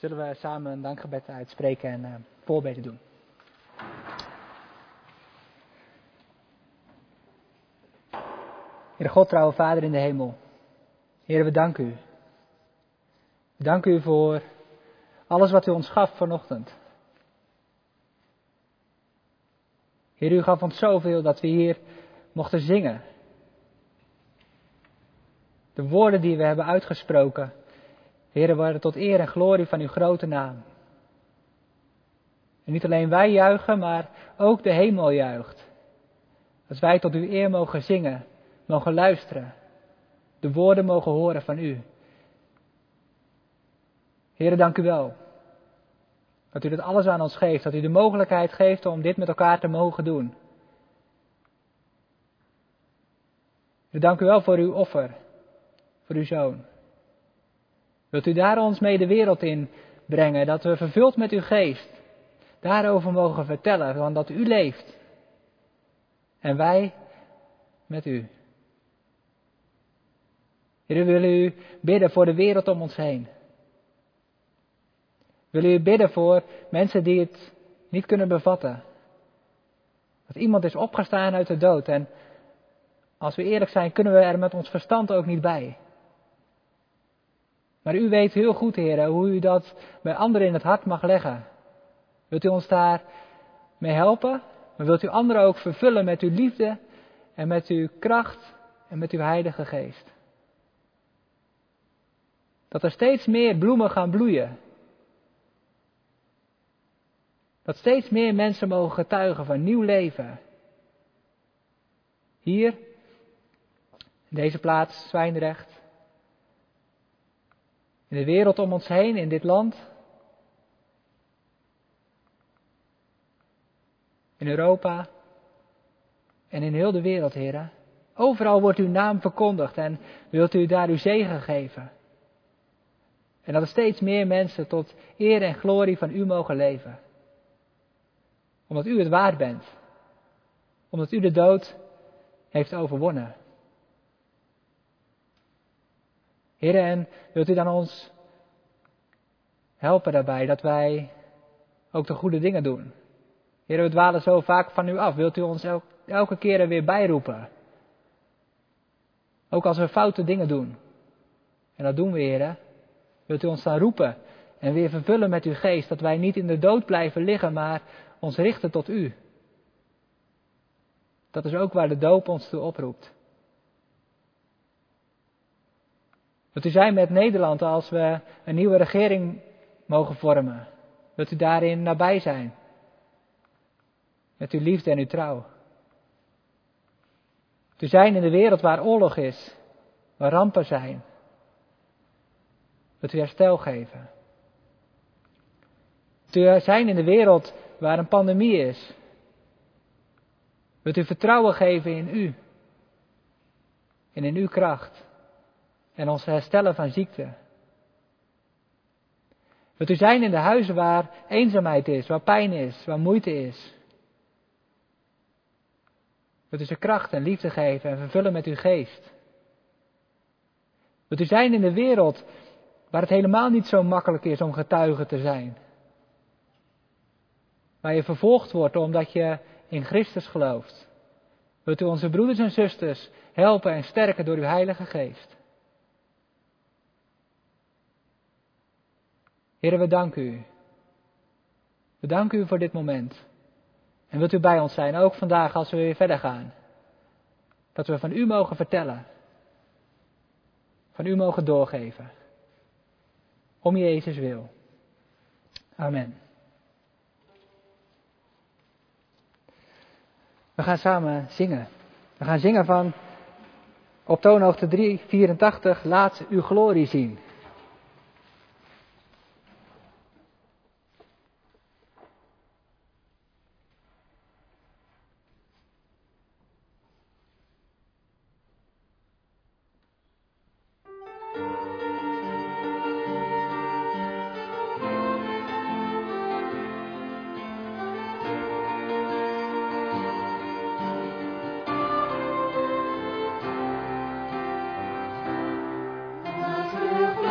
zullen we samen een dankgebed uitspreken en voorbeden doen. Heere God, trouwe Vader in de hemel. Heere, we danken u. We danken u voor alles wat u ons gaf vanochtend. Heer, u gaf ons zoveel dat we hier mochten zingen. De woorden die we hebben uitgesproken, Heer, waren tot eer en glorie van uw grote naam. En niet alleen wij juichen, maar ook de hemel juicht. Als wij tot uw eer mogen zingen, mogen luisteren, de woorden mogen horen van u. Heer, dank u wel. Dat u dit alles aan ons geeft, dat u de mogelijkheid geeft om dit met elkaar te mogen doen. Heer, dank u wel voor uw offer, voor uw zoon. Wilt u daar ons mee de wereld in brengen, dat we vervuld met uw geest daarover mogen vertellen, want dat u leeft. En wij met u. Heer, we willen u bidden voor de wereld om ons heen. We willen u bidden voor mensen die het niet kunnen bevatten. Dat iemand is opgestaan uit de dood en als we eerlijk zijn kunnen we er met ons verstand ook niet bij. Maar u weet heel goed, Heer, hoe u dat bij anderen in het hart mag leggen. Wilt u ons daar mee helpen? Maar wilt u anderen ook vervullen met uw liefde en met uw kracht en met uw Heilige Geest? Dat er steeds meer bloemen gaan bloeien. Dat steeds meer mensen mogen getuigen van nieuw leven. Hier, in deze plaats, Zwijndrecht. In de wereld om ons heen, in dit land. In Europa. En in heel de wereld, Heer. Overal wordt uw naam verkondigd en wilt u daar uw zegen geven. En dat er steeds meer mensen tot eer en glorie van u mogen leven. Omdat u het waard bent. Omdat u de dood heeft overwonnen. Heer, en wilt u dan ons helpen daarbij dat wij ook de goede dingen doen. Heer, we dwalen zo vaak van u af. Wilt u ons elke keer er weer bijroepen. Ook als we foute dingen doen. En dat doen we, Heer. Wilt u ons dan roepen en weer vervullen met uw geest. Dat wij niet in de dood blijven liggen, maar ons richten tot u. Dat is ook waar de doop ons toe oproept. Wilt u zijn met Nederland als we een nieuwe regering mogen vormen? Wilt u daarin nabij zijn? Met uw liefde en uw trouw. Wilt u zijn in de wereld waar oorlog is, waar rampen zijn? Wilt u herstel geven? Wilt u zijn in de wereld waar een pandemie is? Wilt u vertrouwen geven in u? En in uw kracht? En ons herstellen van ziekte? Wilt u zijn in de huizen waar eenzaamheid is, waar pijn is, waar moeite is? Wilt u ze kracht en liefde geven en vervullen met uw geest? Wilt u zijn in de wereld waar het helemaal niet zo makkelijk is om getuige te zijn? Waar je vervolgd wordt omdat je in Christus gelooft? Wilt u onze broeders en zusters helpen en sterken door uw Heilige Geest? Heere, we danken u. We danken u voor dit moment. En wilt u bij ons zijn, ook vandaag als we weer verder gaan. Dat we van u mogen vertellen. Van u mogen doorgeven. Om Jezus wil. Amen. We gaan samen zingen. We gaan zingen van op toonhoogte 384, laat uw glorie zien. Laat uw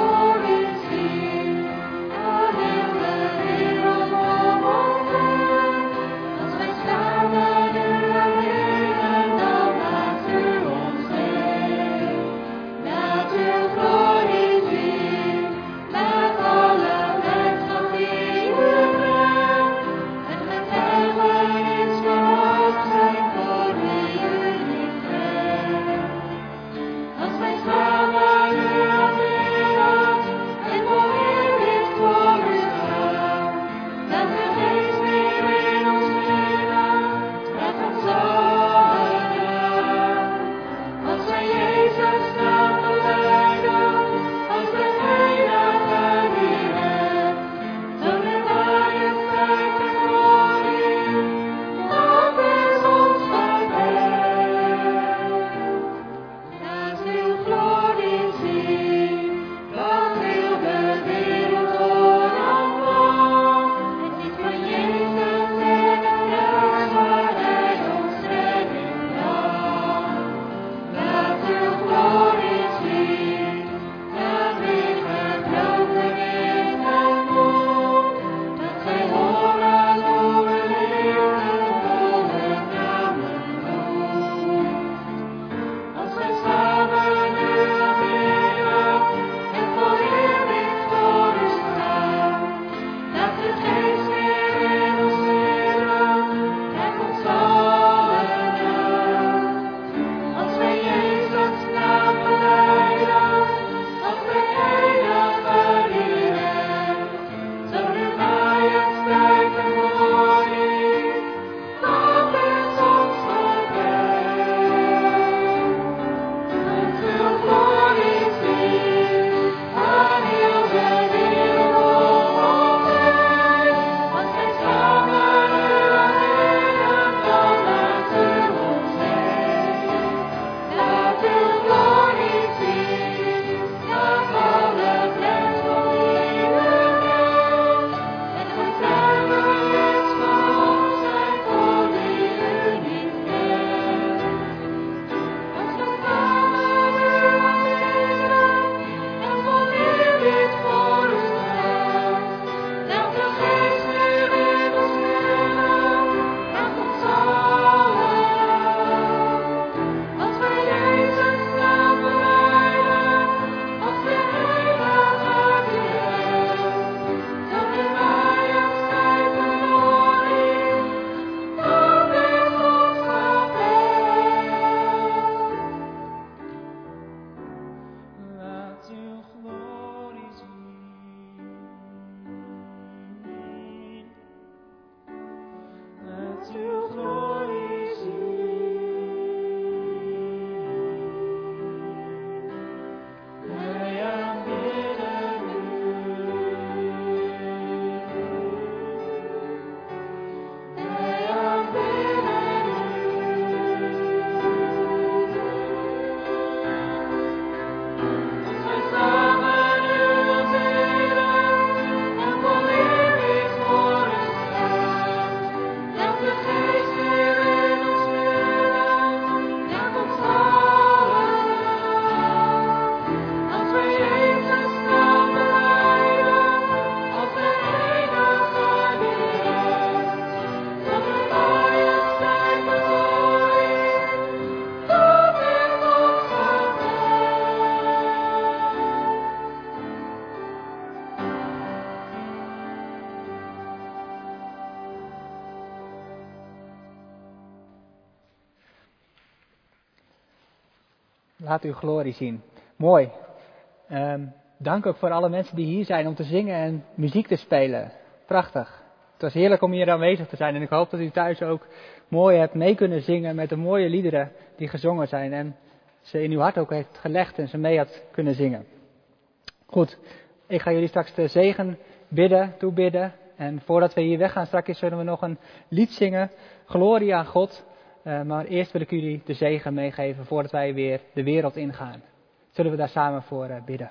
Laat uw glorie zien. Mooi. Dank ook voor alle mensen die hier zijn om te zingen en muziek te spelen. Prachtig. Het was heerlijk om hier aanwezig te zijn en ik hoop dat u thuis ook mooi hebt mee kunnen zingen met de mooie liederen die gezongen zijn. En ze in uw hart ook heeft gelegd en ze mee had kunnen zingen. Goed, ik ga jullie straks de zegen toebidden. En voordat we hier weggaan straks zullen we nog een lied zingen. Glorie aan God. Maar eerst wil ik jullie de zegen meegeven voordat wij weer de wereld ingaan. Zullen we daar samen voor bidden.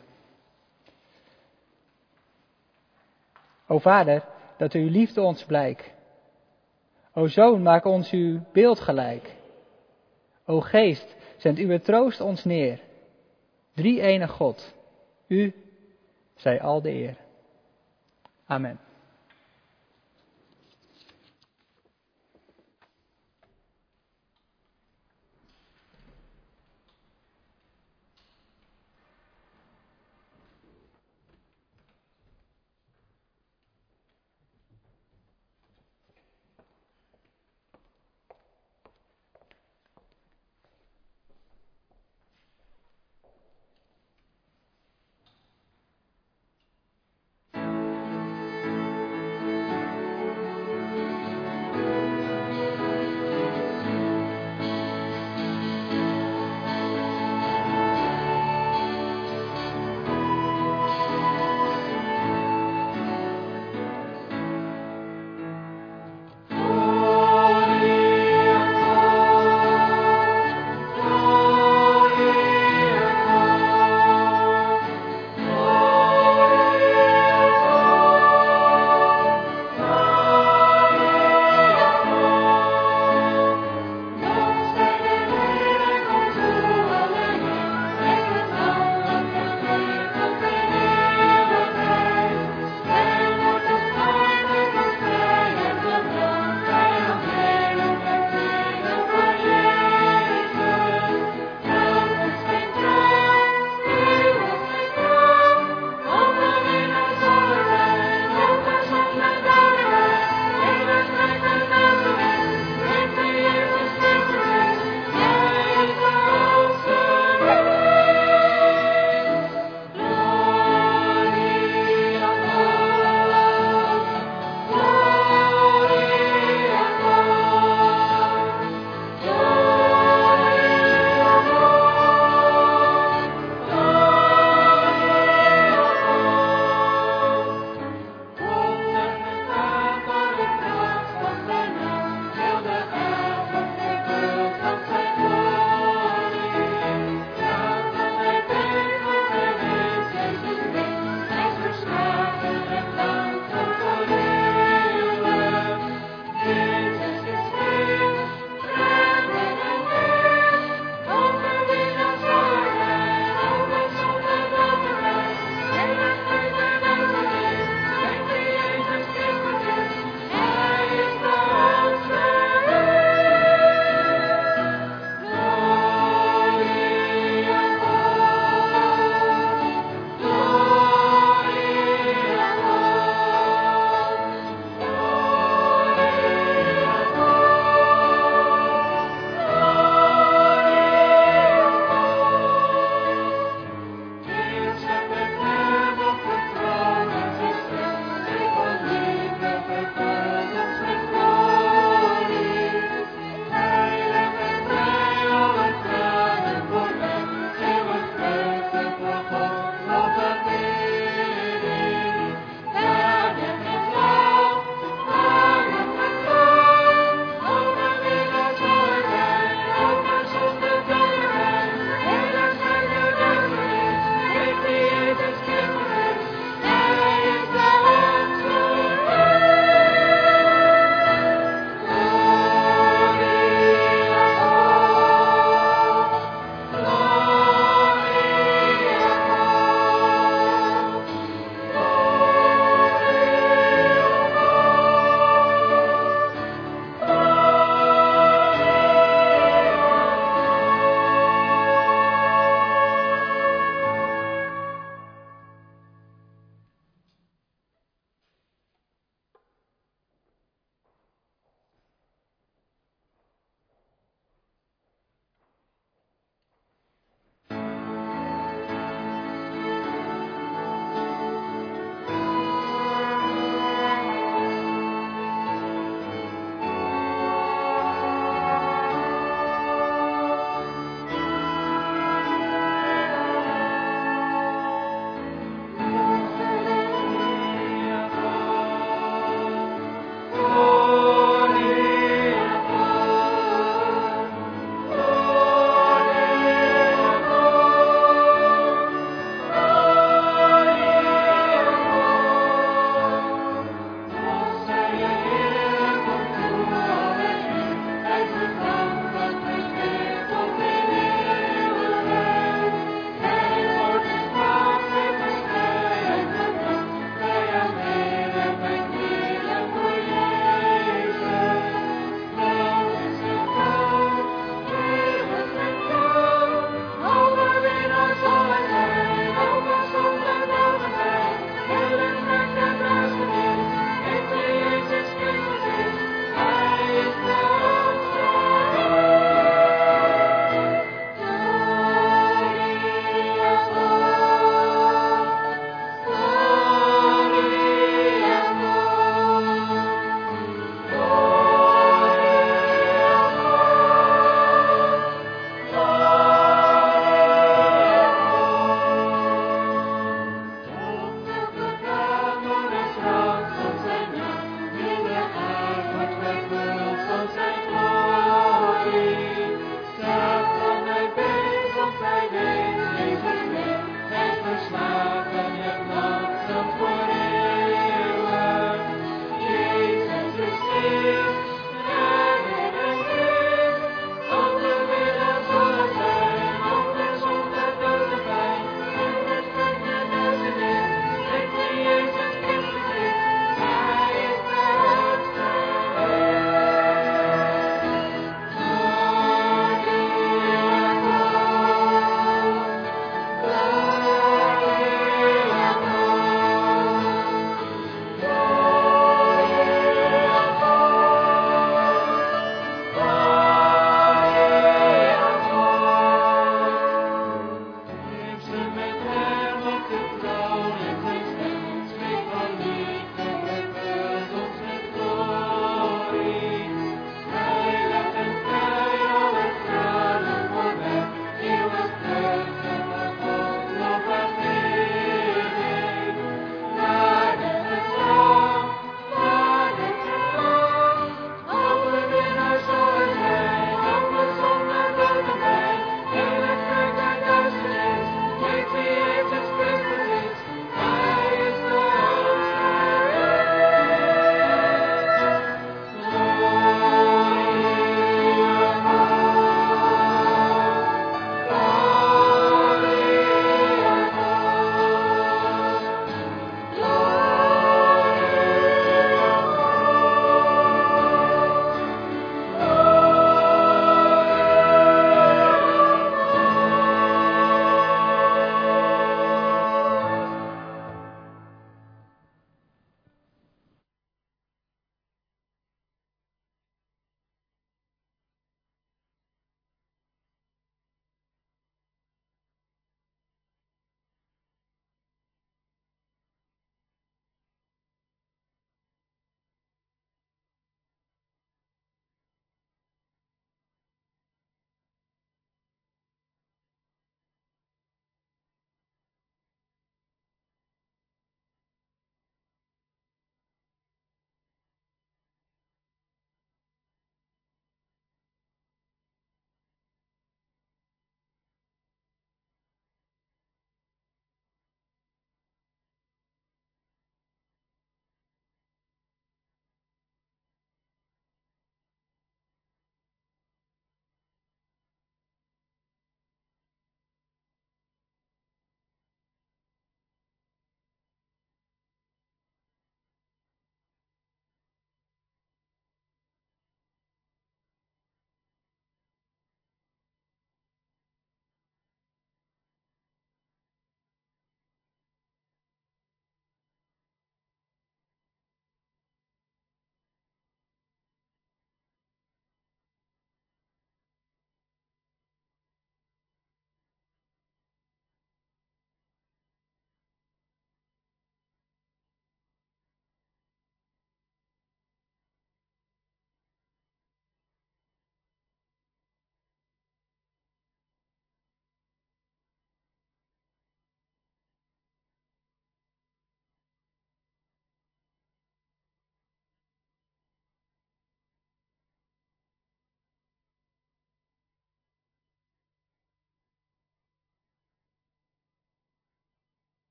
O Vader, dat uw liefde ons blijk. O Zoon, maak ons uw beeld gelijk. O Geest, zend uw troost ons neer. Drie-enige God, u zij al de eer. Amen.